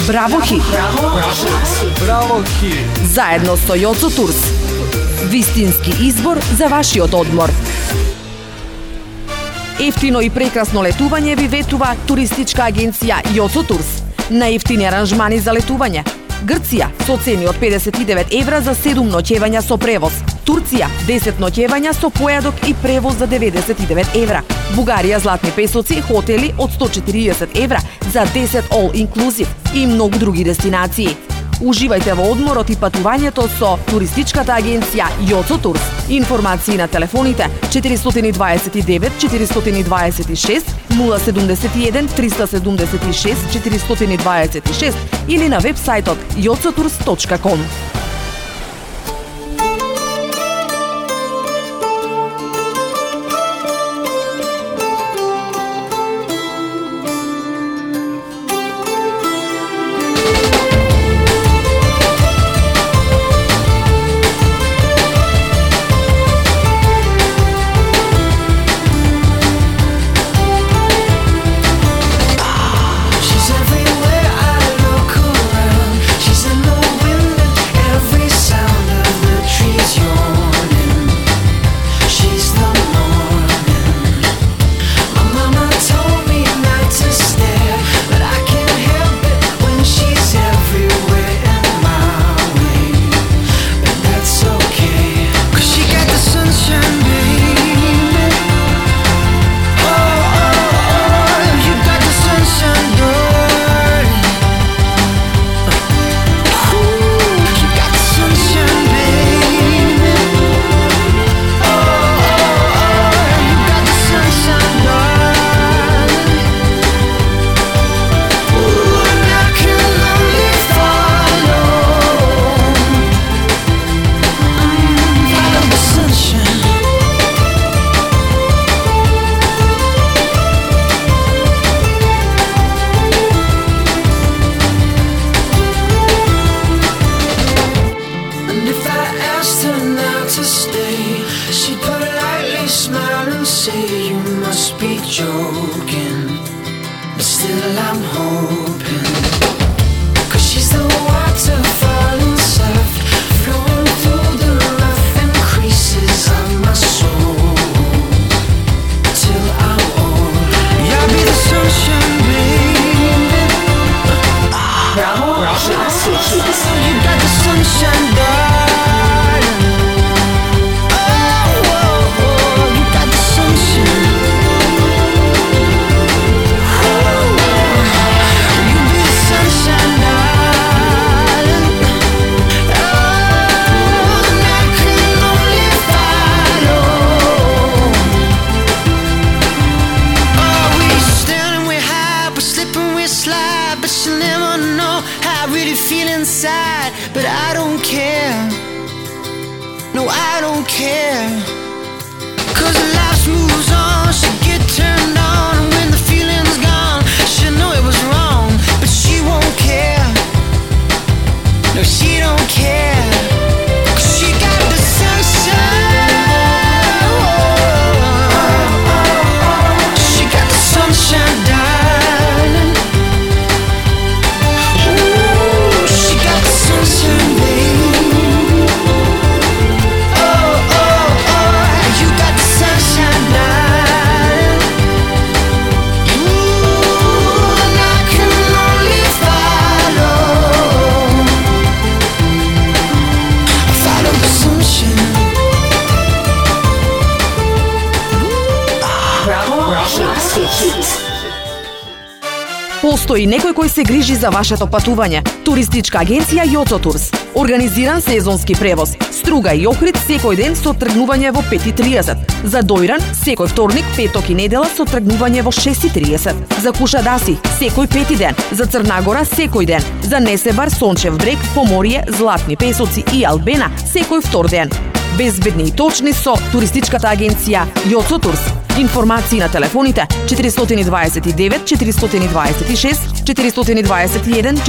Браво Хит. Браво Хит. Заедно со Јоцо Турс. Вистински избор за вашиот одмор. Ефтино и прекрасно летување ви ветува туристичка агенција Јоцо Турс. Најефтини аранжмани за летување. Грција со цени од 59 евра за 7 ноќевања со превоз. Турција 10 ноќевања со појадок и превоз за 99 евра. Бугарија златни песоци, хотели од 140 евра за 10 all inclusive и многу други дестинации. Уживајте во одморот и патувањето со туристичката агенција Јоцо Турс. Информации на телефоните 429 426 071 376 426 или на вебсајтот jocoturs.com. But I don't care. No, I don't care. 'Cause life moves on. She get turned on, and when the feeling's gone, she know it was wrong, but she won't care. No, she don't care. 'Cause she got the sunshine. She got the sunshine, darling. She got the sunshine, baby. You got the sunshine, darling. And I can only follow the sunshine. Постои некој кој се грижи за вашето патување. Туристичка агенција Јоцо Турс. Организиран сезонски превоз. Струга и Охрид секој ден со тргнување во 5:30. За Дојран секој вторник, петок и недела со тргнување во 6:30. За Кушадаси секој пети ден. За Црнагора секој ден. За Несебар, Сончев брег, Поморје, Златни песоци и Албена секој втор ден. Безбедни и точни со туристичката агенција Јоцо Турс. Информации на телефоните 429 426 421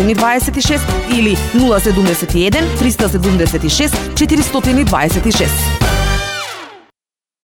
426 или 071 376 426.